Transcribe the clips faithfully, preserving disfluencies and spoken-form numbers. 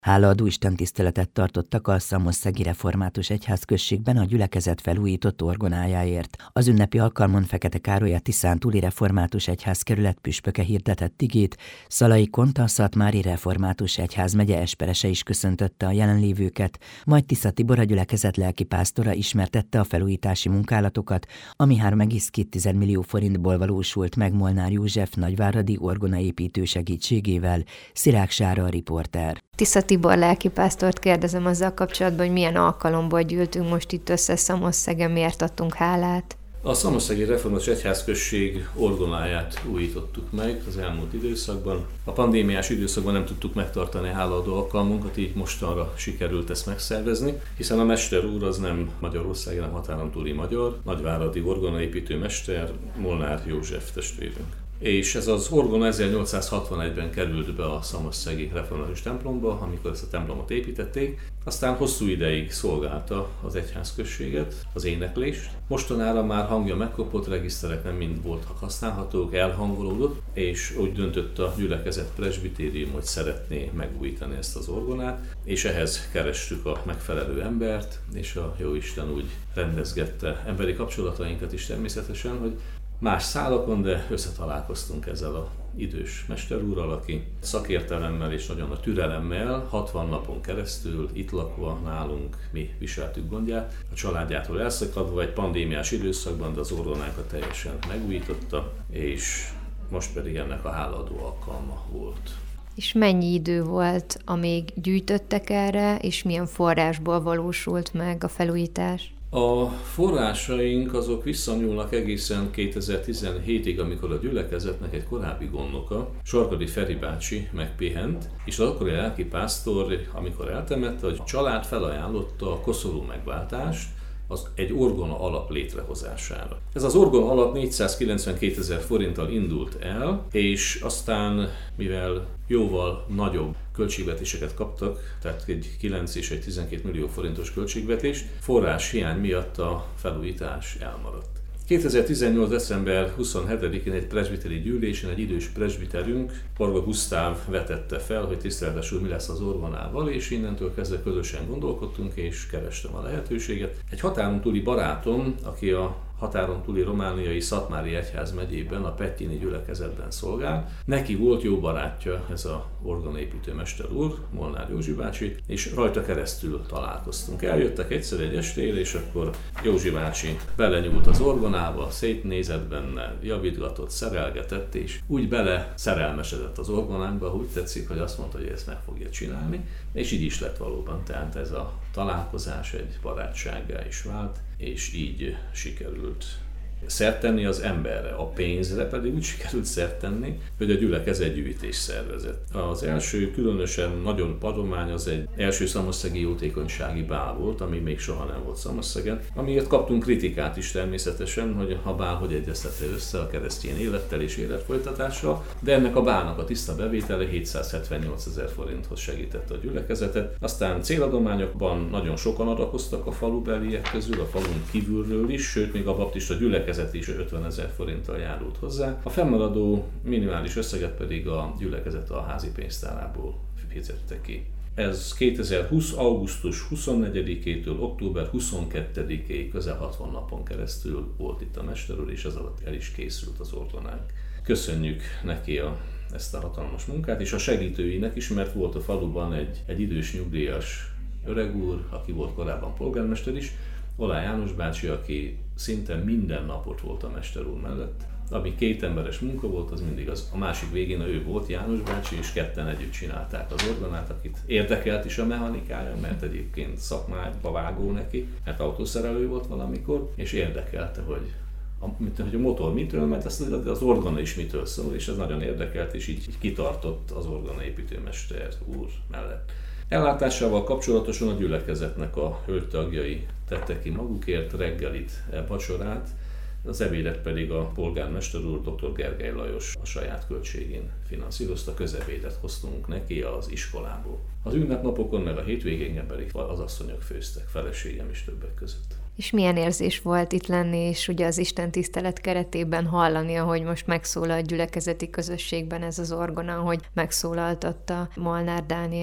Hálaadó istentiszteletet tartottak a Szamosszegi Református Egyházközségben a gyülekezet felújított orgonájáért. Az ünnepi alkalmon Fekete Károly a Tiszántúli Református Egyházkerület püspöke hirdetett igét, Szalai Konta Szatmári Református Egyházmegye esperese is köszöntötte a jelenlévőket, majd Tisza Tibor a gyülekezet lelkipásztora ismertette a felújítási munkálatokat, ami három egész két millió forintból valósult meg Molnár József nagyváradi orgonaépítő segítségével. Szirák Sára a riporter. Tisza Tibor lelkipásztort kérdezem azzal kapcsolatban, hogy milyen alkalomból gyűltünk most itt össze Szamosszegen, miért adtunk hálát? A Szamosszegi Református Egyházközség orgonáját újítottuk meg az elmúlt időszakban. A pandémiás időszakban nem tudtuk megtartani a hálaadó alkalmunkat, így mostanra sikerült ezt megszervezni, hiszen a mester úr az nem magyarországi, hanem határon túli magyar, nagyváradi orgonaépítő mester, Molnár József testvérünk. És ez az orgona ezernyolcszázhatvanegyben került be a szamosszegi református templomba, amikor ezt a templomot építették. Aztán hosszú ideig szolgálta az egyházközséget, az éneklést. Mostanára már hangja megkopott, regiszterek nem mind voltak használhatók, elhangolódott, és úgy döntött a gyülekezet presbitérium, hogy szeretné megújítani ezt az orgonát, és ehhez kerestük a megfelelő embert, és a Jóisten úgy rendezgette emberi kapcsolatainkat is természetesen, hogy más szálakon, de összetalálkoztunk ezzel az idős mester úrral, aki szakértelemmel és nagyon nagy türelemmel hatvan napon keresztül itt lakva nálunk mi viseltük gondját, a családjától elszakadva egy pandémiás időszakban, de az orgonákat teljesen megújította, és most pedig ennek a hálaadó alkalma volt. És mennyi idő volt, amíg gyűjtöttek erre, és milyen forrásból valósult meg a felújítás? A forrásaink azok visszanyúlnak egészen kétezer-tizenhétig, amikor a gyülekezetnek egy korábbi gondnoka, Sarkadi Feri bácsi megpihent, és az akkori lelkipásztor, amikor eltemette, a család felajánlotta a koszorú megváltást, az egy orgona alap létrehozására. Ez az orgona alap négyszázkilencvenkétezer forinttal indult el, és aztán, mivel jóval nagyobb költségvetéseket kaptak, tehát egy kilenc és egy tizenkét millió forintos költségvetés, forrás hiány miatt a felújítás elmaradt. kétezer-tizennyolc. december huszonhetedikén egy presbiteri gyűlésen egy idős presbiterünk, Varga Gusztáv vetette fel, hogy tiszteletes úr, mi lesz az orgonával, és innentől kezdve közösen gondolkodtunk, és kerestem a lehetőséget. Egy határon túli barátom, aki a határon túli romániai Szatmári Egyház megyében, a Pettyini gyülekezetben szolgál. Neki volt jó barátja ez az orgonaépítő mester úr, Molnár Józsi bácsi, és rajta keresztül találkoztunk. Eljöttek egyszer egy estére, és akkor Józsi bácsi belenyúlt az orgonába, szétnézett benne, javítgatott, szerelgetett, és úgy bele szerelmesedett az orgonánkba, úgy tetszik, hogy azt mondta, hogy ezt meg fogja csinálni, és így is lett valóban. Tehát ez a találkozás egy barátsággá is vált, és így sikerült szert tenni az emberre, a pénzre pedig úgy sikerült szert tenni, hogy a gyülekezet gyűjtés szervezett. Az első különösen nagyon padomány az egy első szamosszegi jótékonysági bál volt, ami még soha nem volt Szamosszegen, amiért kaptunk kritikát is természetesen, hogy a bál hogy egyeztette össze a keresztény élettel és életfolytatással, de ennek a bálnak a tiszta bevétele hétszázhetvennyolcezer forinthoz segítette a gyülekezetet. Aztán céladományokban nagyon sokan adakoztak a falubeliek közül, a falun kívülről is, sőt még a baptista gyülekezet is ötvenezer forinttal járult hozzá. A fennmaradó minimális összeget pedig a gyülekezet a házi pénztárából fizette ki. Ez kétezer-húsz. augusztus huszonnegyedikétől október huszonkettedikéig közel hatvan napon keresztül volt itt a mester úr, és ez alatt el is készült az orgonánk. Köszönjük neki a, ezt a hatalmas munkát, és a segítőinek is, mert volt a faluban egy, egy idős nyugdíjas öreg úr, aki volt korábban polgármester is, Olá János bácsi, aki szinte minden napot volt a mester úr mellett. Ami két emberes munka volt, az mindig az. A másik végén ő volt, János bácsi, és ketten együtt csinálták az orgonát, akit érdekelt is a mechanikája, mert egyébként szakmába vágó neki, mert autószerelő volt valamikor, és érdekelte, hogy a, hogy a motor mitől, mert az, az orgona is mitől szól, és ez nagyon érdekelt, és így, így kitartott az orgonaépítőmester úr mellett. Ellátásával kapcsolatosan a gyülekezetnek a hölgytagjai tettek ki magukért reggelit, vacsorát, az ebédet pedig a polgármester úr, dr. Gergely Lajos a saját költségén finanszírozta, közebédet hoztunk neki az iskolából. Az ünnepnapokon meg a hétvégén pedig az asszonyok főztek, feleségem is többek között. És milyen érzés volt itt lenni, és ugye az istentisztelet keretében hallani, ahogy most megszólalt gyülekezeti közösségben ez az orgona, hogy megszólaltatta Molnár Dániel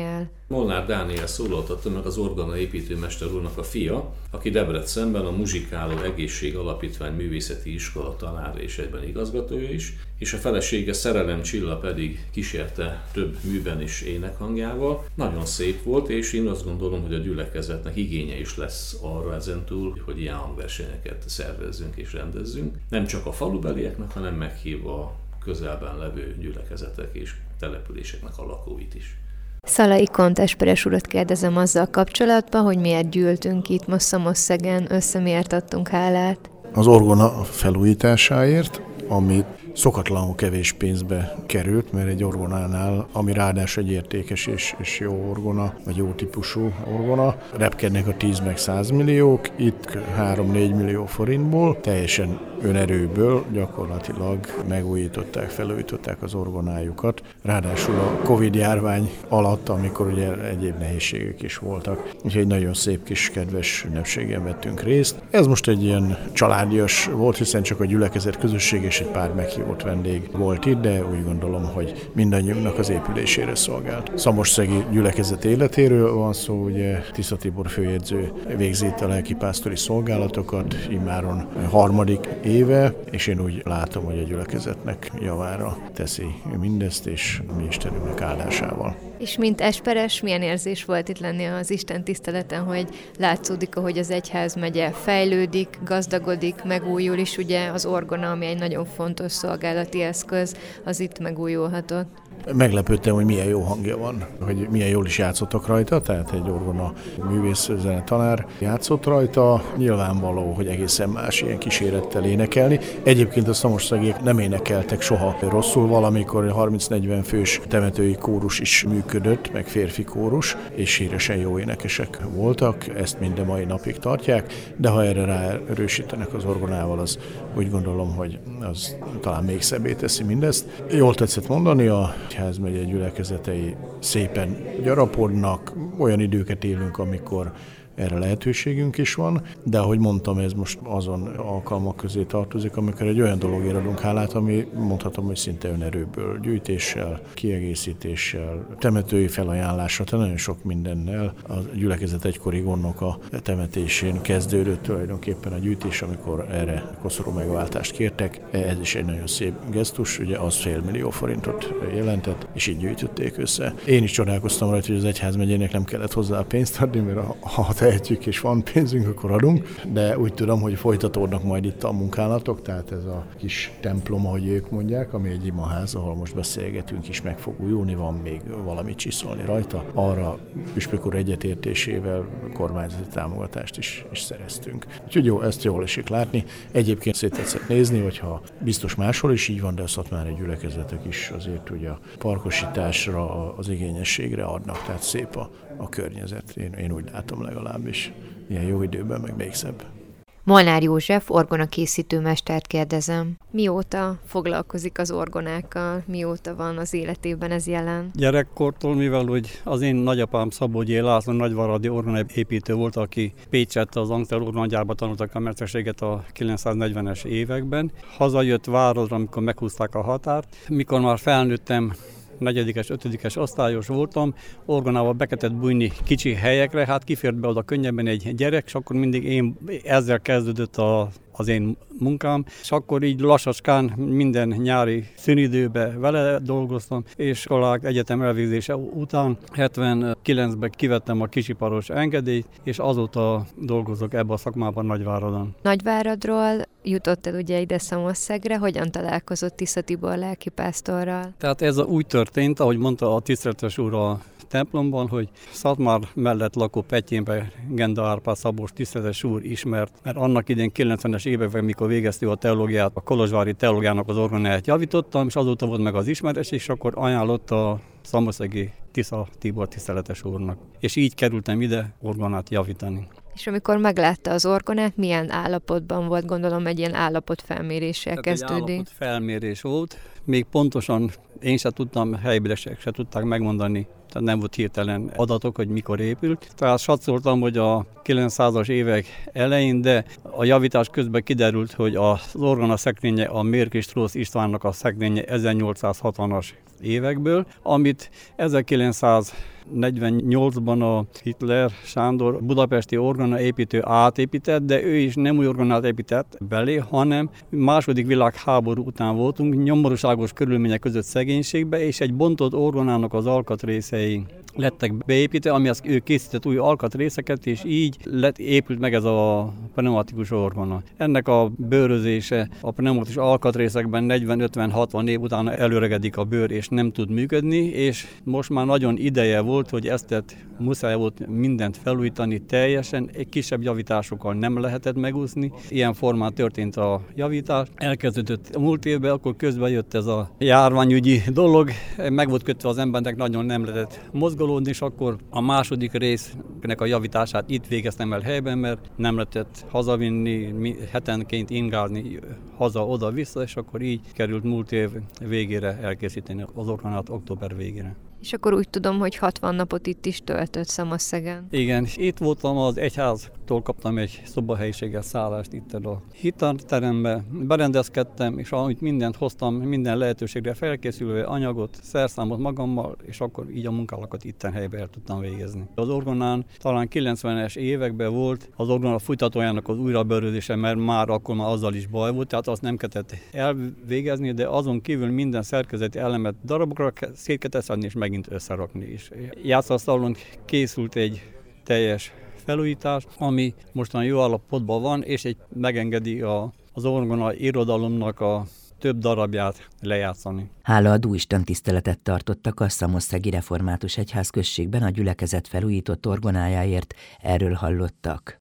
Molnár Dániel szólaltatta meg az orgona építőmester úrnak a fia, aki Debrecenben a Muzsikáló Egészség Alapítvány Művészeti Iskola tanára és egyben igazgatója is, és a felesége Szerelem Csilla pedig kísérte több műben is énekhangjával. Nagyon szép volt, és én azt gondolom, hogy a gyülekezetnek igénye is lesz arra ezentúl, hogy ilyen hangversenyeket szervezzünk és rendezzünk. Nem csak a falubelieknek, hanem meghívva a közelben levő gyülekezetek és településeknek a lakóit is. Szalai Kont Esperes urat kérdezem azzal kapcsolatban, hogy miért gyűltünk itt most Szamosszegen, össze miért adtunk hálát? Az orgona felújításáért, amit szokatlanul kevés pénzbe került, mert egy orgonánál, ami ráadásul egy értékes és, és jó orgona, vagy jó típusú orgona, repkednek a tíz meg száz milliók, itt három-négy millió forintból, teljesen önerőből gyakorlatilag megújították, felújították az orgonájukat. Ráadásul a Covid-járvány alatt, amikor ugye egyéb nehézségek is voltak, úgyhogy egy nagyon szép kis kedves ünnepségen vettünk részt. Ez most egy ilyen családias volt, hiszen csak a gyülekezet közösség és egy pár meghívott vendég volt itt, de úgy gondolom, hogy mindannyiunknak az épülésére szolgált. Szamosszegi gyülekezet életéről van szó, ugye Tisza Tibor főjegyző végzi itt a lelkipásztori szolgálatokat, immáron harmadik éve, és én úgy látom, hogy a gyülekezetnek javára teszi mindezt, és mi Istenünknek áldásával. És mint esperes, milyen érzés volt itt lenni az Isten tiszteleten, hogy látszódik, ahogy az egyházmegye fejlődik, gazdagodik, megújul is, ugye az orgona, ami egy nagyon fontos szolgálati eszköz, az itt megújulhatott. Meglepődtem, hogy milyen jó hangja van, hogy milyen jól is játszottak rajta, tehát egy orgona művész zenetanár játszott rajta. Nyilvánvaló, hogy egészen más ilyen kísérettel énekelni. Egyébként a szamosszágiek nem énekeltek soha rosszul, valamikor harminc-negyven fős temetői kórus is működött, meg férfi kórus, és híresen jó énekesek voltak, ezt minden mai napig tartják, de ha erre ráerősítenek az orgonával, az úgy gondolom, hogy az talán még szebbé teszi mindezt. Jól tetszett mondani, a egyházmegye gyülekezetei szépen gyarapodnak, olyan időket élünk, amikor erre lehetőségünk is van, de ahogy mondtam, ez most azon alkalmak közé tartozik, amikor egy olyan dologért adunk hálát, ami mondhatom, hogy szinte önerőből, gyűjtéssel, kiegészítéssel, temetői felajánlással, tehát nagyon sok mindennel. A gyülekezet egykori gondnok a temetésén kezdődött tulajdonképpen a gyűjtés, amikor erre koszorú megváltást kértek. Ez is egy nagyon szép gesztus, ugye az fél millió forintot jelentett, és így gyűjtötték össze. Én is csodálkoztam rajta, hogy az egyházmegyének nem kellett hozzá pénzt adni, mert ha tehetjük és van pénzünk, akkor adunk, de úgy tudom, hogy folytatódnak majd itt a munkálatok, tehát ez a kis templom, ahogy ők mondják, ami egy imaház, ahol most beszélgetünk is, meg fog újulni, van még valamit csiszolni rajta. Arra püspök úr egyetértésével kormányzati támogatást is, is szereztünk. Úgyhogy jó, ezt jól esik látni. Egyébként széttetszett nézni, hogyha biztos máshol is így van, de a szatmári gyülekezetek is azért ugye a parkosításra, az igényességre adnak, tehát szép a, a környezet. Én, én úgy látom legalábbis. Ilyen jó időben, meg még szebb. Molnár József, orgonakészítő mestert kérdezem. Mióta foglalkozik az orgonákkal? Mióta van az életében ez jelen? Gyerekkortól, mivel hogy az én nagyapám Szabógyi László nagyvaradi orgonaépítő volt, aki Pécsett az Angster orgonagyárba tanultak a mesterséget a kilencszáznegyvenes években. Hazajött Váradra, amikor meghúzták a határt. Mikor már felnőttem, negyedikes, ötödikes osztályos voltam, orgonával be kellett bújni kicsi helyekre, hát kifért be oda könnyebben egy gyerek, és akkor mindig én ezzel kezdődött a, az én munkám, és akkor így lassacskán minden nyári szünidőben vele dolgoztam, és iskolák egyetem elvégzése után hetvenkilencben kivettem a kisiparos engedélyt, és azóta dolgozok ebben a szakmában Nagyváradon. Nagyváradról jutottad ugye ide Szamosszegre, hogyan találkozott Tisza Tibor lelkipásztorral? Tehát ez úgy történt, ahogy mondta a tiszteletes úr a templomban, hogy Szatmár mellett lakó Pettyénbe Genda Árpád Szabós tiszteletes úr ismert, mert annak idén kilencvenes években, mikor végeztük a teológiát, a kolozsvári teológiának az orgonáját javítottam, és azóta volt meg az ismeres, és akkor ajánlott a szamosszegi Tisza Tibor tiszteletes úrnak. És így kerültem ide orgonát javítani. És amikor meglátta az orgonát, milyen állapotban volt? Gondolom egy ilyen állapotfelméréssel kezdődik. Egy állapotfelmérés volt. Még pontosan én sem tudtam, helybresek se tudták megmondani, tehát nem volt hirtelen adatok, hogy mikor épült. Tehát satszoltam, hogy a kilencszázas évek elején, de a javítás közben kiderült, hogy az orgona szekrénye a Mérkés Trósz Istvánnak a szekrénye ezernyolcszázhatvanas évekből, amit ezerkilencszáznegyvenöt negyvennyolcban a Hitler Sándor budapesti orgona építő átépített, de ő is nem új orgonát épített belé, hanem második világháború után voltunk, nyomorúságos körülmények között szegénységbe, és egy bontott orgonának az alkatrészei lettek beépítve, ami az ő készített új alkatrészeket, és így lett, épült meg ez a pneumatikus orgona. Ennek a bőrözése a pneumatikus alkatrészekben negyven ötven hatvan év után előregedik a bőr, és nem tud működni, és most már nagyon ideje volt, hogy ezt muszáj volt mindent felújítani teljesen, egy kisebb javításokkal nem lehetett megúszni. Ilyen formán történt a javítás. Elkezdődött a múlt évben, akkor közben jött ez a járványügyi dolog, meg volt kötve az embernek, nagyon nem lehetett mozgolódni, és akkor a második résznek a javítását itt végeztem el helyben, mert nem lehetett hazavinni, hetenként ingázni haza-oda-vissza, és akkor így került múlt év végére elkészíteni az orgonát, október végére. És akkor úgy tudom, hogy hatvan napot itt is töltött Szamaszszegen. Igen, itt voltam az egyháztól, kaptam egy szobahelyiséges szállást itt a hittanterembe, berendezkedtem, és amit mindent hoztam, minden lehetőségre felkészülve, anyagot, szerszámot magammal, és akkor így a munkálakat itten helyben el tudtam végezni. Az orgonán talán kilencvenes években volt az orgona fújtatójának az újrabőrözése, mert már akkor már azzal is baj volt, tehát azt nem kellett elvégezni, de azon kívül minden szerkezeti elemet darabokra szét kellett szedni, és megint összerakni is. Játszóasztalon készült egy teljes felújítás, ami mostan jó állapotban van, és egy megengedi a, az orgona irodalomnak a több darabját lejátszani. Hálaadó istentiszteletet tartottak a Szamoszszegi Református Egyházközségben a gyülekezet felújított orgonájáért, erről hallottak.